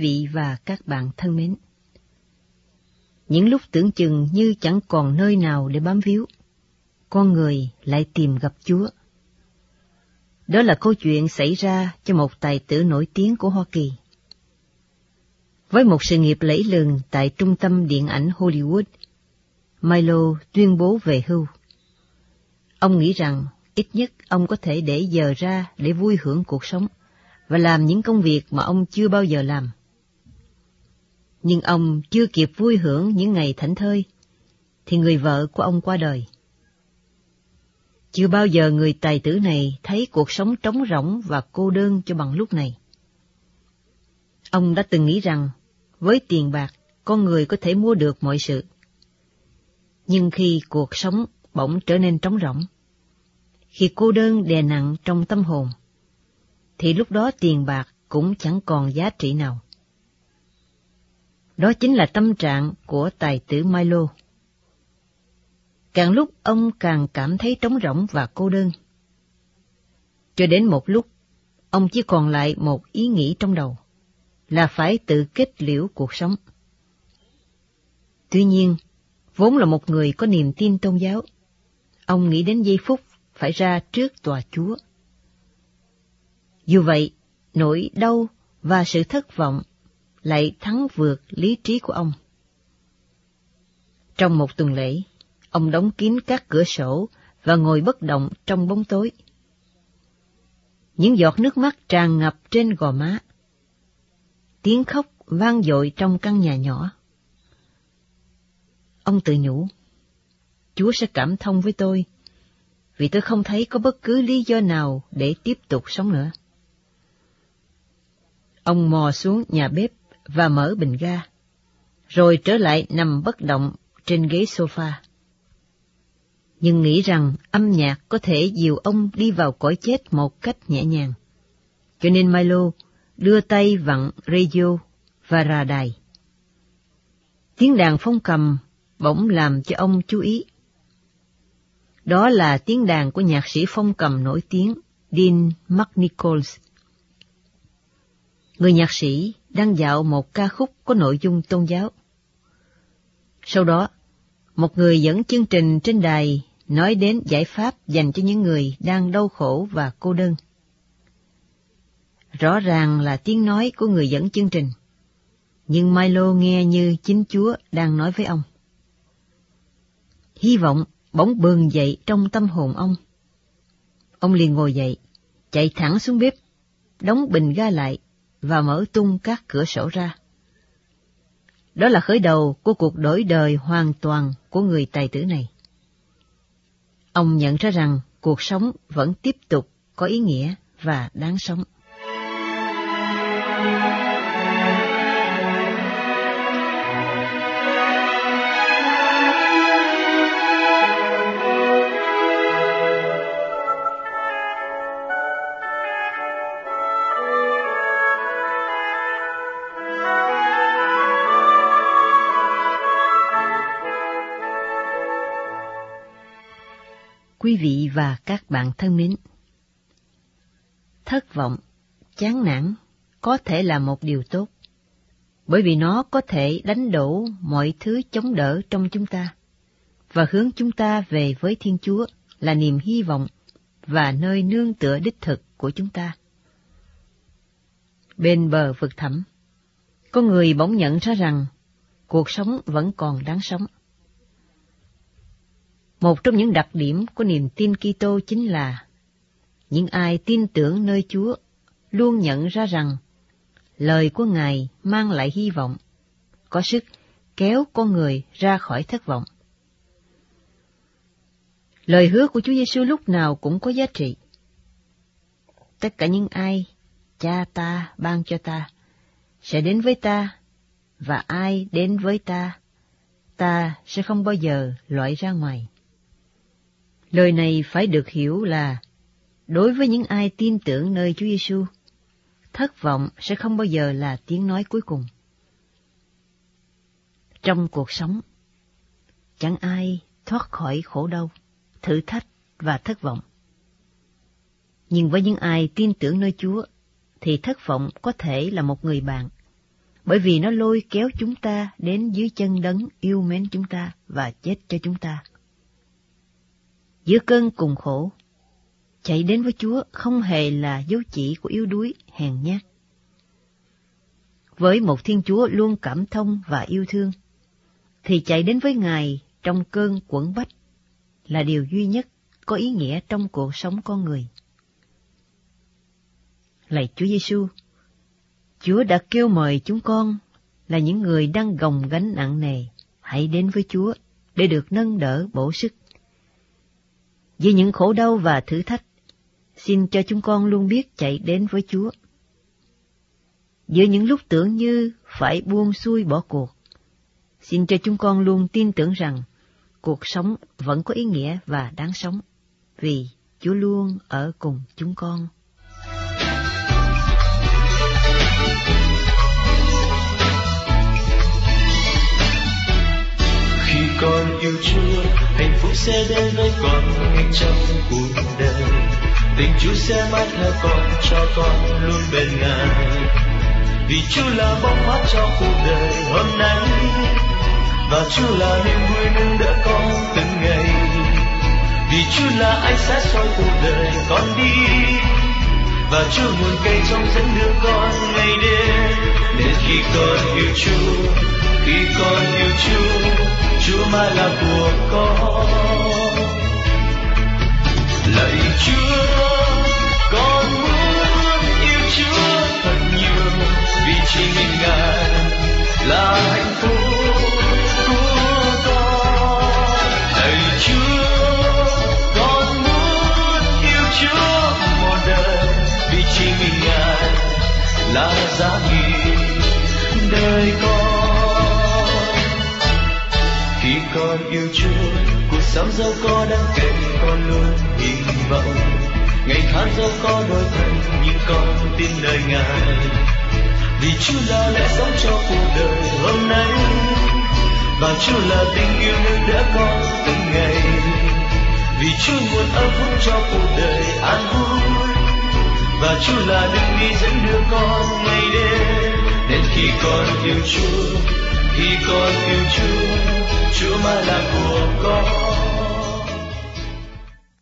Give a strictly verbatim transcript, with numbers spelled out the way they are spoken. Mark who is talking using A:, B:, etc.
A: vị và các bạn thân mến, những lúc tưởng chừng như chẳng còn nơi nào để bám víu, con người lại tìm gặp Chúa. Đó là câu chuyện xảy ra cho một tài tử nổi tiếng của Hoa Kỳ. Với một sự nghiệp lẫy lừng tại trung tâm điện ảnh Hollywood, Milo tuyên bố về hưu. Ông nghĩ rằng ít nhất ông có thể để giờ ra để vui hưởng cuộc sống và làm những công việc mà ông chưa bao giờ làm. Nhưng ông chưa kịp vui hưởng những ngày thảnh thơi, thì người vợ của ông qua đời. Chưa bao giờ người tài tử này thấy cuộc sống trống rỗng và cô đơn cho bằng lúc này. Ông đã từng nghĩ rằng với tiền bạc, con người có thể mua được mọi sự. Nhưng khi cuộc sống bỗng trở nên trống rỗng, khi cô đơn đè nặng trong tâm hồn, thì lúc đó tiền bạc cũng chẳng còn giá trị nào. Đó chính là tâm trạng của tài tử Milo. Càng lúc ông càng cảm thấy trống rỗng và cô đơn. Cho đến một lúc, ông chỉ còn lại một ý nghĩ trong đầu, là phải tự kết liễu cuộc sống. Tuy nhiên, vốn là một người có niềm tin tôn giáo, ông nghĩ đến giây phút phải ra trước tòa Chúa. Dù vậy, nỗi đau và sự thất vọng lại thắng vượt lý trí của ông. Trong một tuần lễ, ông đóng kín các cửa sổ và ngồi bất động trong bóng tối. Những giọt nước mắt tràn ngập trên gò má. Tiếng khóc vang dội trong căn nhà nhỏ. Ông tự nhủ, Chúa sẽ cảm thông với tôi, vì tôi không thấy có bất cứ lý do nào để tiếp tục sống nữa. Ông mò xuống nhà bếp và mở bình ga, rồi trở lại nằm bất động trên ghế sofa. Nhưng nghĩ rằng âm nhạc có thể dìu ông đi vào cõi chết một cách nhẹ nhàng, cho nên Milo đưa tay vặn radio và rà đài. Tiếng đàn phong cầm bỗng làm cho ông chú ý. Đó là tiếng đàn của nhạc sĩ phong cầm nổi tiếng Dean McNichols. Người nhạc sĩ đang dạo một ca khúc có nội dung tôn giáo. Sau đó, một người dẫn chương trình trên đài nói đến giải pháp dành cho những người đang đau khổ và cô đơn. Rõ ràng là tiếng nói của người dẫn chương trình, nhưng Milo nghe như chính Chúa đang nói với ông. Hy vọng bỗng bừng dậy trong tâm hồn ông. Ông liền ngồi dậy, chạy thẳng xuống bếp, đóng bình ga lại và mở tung các cửa sổ ra. Đó là khởi đầu của cuộc đổi đời hoàn toàn của người tài tử này. Ông nhận ra rằng cuộc sống vẫn tiếp tục có ý nghĩa và đáng sống. Quý vị và các bạn thân mến, thất vọng, chán nản có thể là một điều tốt, bởi vì nó có thể đánh đổ mọi thứ chống đỡ trong chúng ta, và hướng chúng ta về với Thiên Chúa là niềm hy vọng và nơi nương tựa đích thực của chúng ta. Bên bờ vực thẳm, có người bỗng nhận ra rằng cuộc sống vẫn còn đáng sống. Một trong những đặc điểm của niềm tin Kitô chính là những ai tin tưởng nơi Chúa luôn nhận ra rằng lời của Ngài mang lại hy vọng, có sức kéo con người ra khỏi thất vọng. Lời hứa của Chúa Giêsu lúc nào cũng có giá trị. Tất cả những ai Cha ta ban cho ta sẽ đến với ta, và ai đến với ta, ta sẽ không bao giờ loại ra ngoài. Lời này phải được hiểu là đối với những ai tin tưởng nơi Chúa Giêsu, thất vọng sẽ không bao giờ là tiếng nói cuối cùng. Trong cuộc sống, chẳng ai thoát khỏi khổ đau, thử thách và thất vọng. Nhưng với những ai tin tưởng nơi Chúa, thì thất vọng có thể là một người bạn, bởi vì nó lôi kéo chúng ta đến dưới chân đấng yêu mến chúng ta và chết cho chúng ta. Giữa cơn cùng khổ, chạy đến với Chúa không hề là dấu chỉ của yếu đuối, hèn nhát. Với một Thiên Chúa luôn cảm thông và yêu thương, thì chạy đến với Ngài trong cơn quẫn bách là điều duy nhất có ý nghĩa trong cuộc sống con người. Lạy Chúa Giêsu, Chúa đã kêu mời chúng con là những người đang gồng gánh nặng nề, hãy đến với Chúa để được nâng đỡ bổ sức. Với những khổ đau và thử thách, xin cho chúng con luôn biết chạy đến với Chúa. Giữa những lúc tưởng như phải buông xuôi bỏ cuộc, xin cho chúng con luôn tin tưởng rằng cuộc sống vẫn có ý nghĩa và đáng sống, vì Chúa luôn ở cùng chúng con.
B: Khi con yêu Chúa, hạnh phúc sẽ đến với con ngay trong cuộc đời. Tình Chúa sẽ mãi theo con, cho con luôn bên Ngài. Vì Chúa là bóng mát cho cuộc đời hôm nay, và Chúa là niềm vui nâng đỡ con từng ngày. Vì Chúa là ánh sáng soi cuộc đời con đi, và Chúa nguồn cây trong dẫn đưa con ngày đêm. Nên khi con yêu Chúa, khi con yêu Chúa, Chúa mãi là của con. Lạy Chúa, con muốn yêu Chúa thật nhiều, vì chỉ mình Ngài là hạnh phúc của con. Lạy Chúa, con muốn yêu Chúa một đời, vì chỉ mình Ngài là giá trị đời con. Khi con yêu Chúa, cuộc sống dẫu có đắng cay, con luôn hy vọng. Ngày tháng dẫu có đôi thân, nhưng con tin nơi Ngài. Vì Chúa là lẽ sống cho cuộc đời hôm nay, và Chúa là tình yêu nâng đỡ con từng ngày. Vì Chúa nguồn ấm phúc cho cuộc đời an vui, và Chúa là đường đi dẫn đưa con ngày đêm. Nên khi con yêu Chúa, khi con yêu Chúa, Chúa mãi là của con.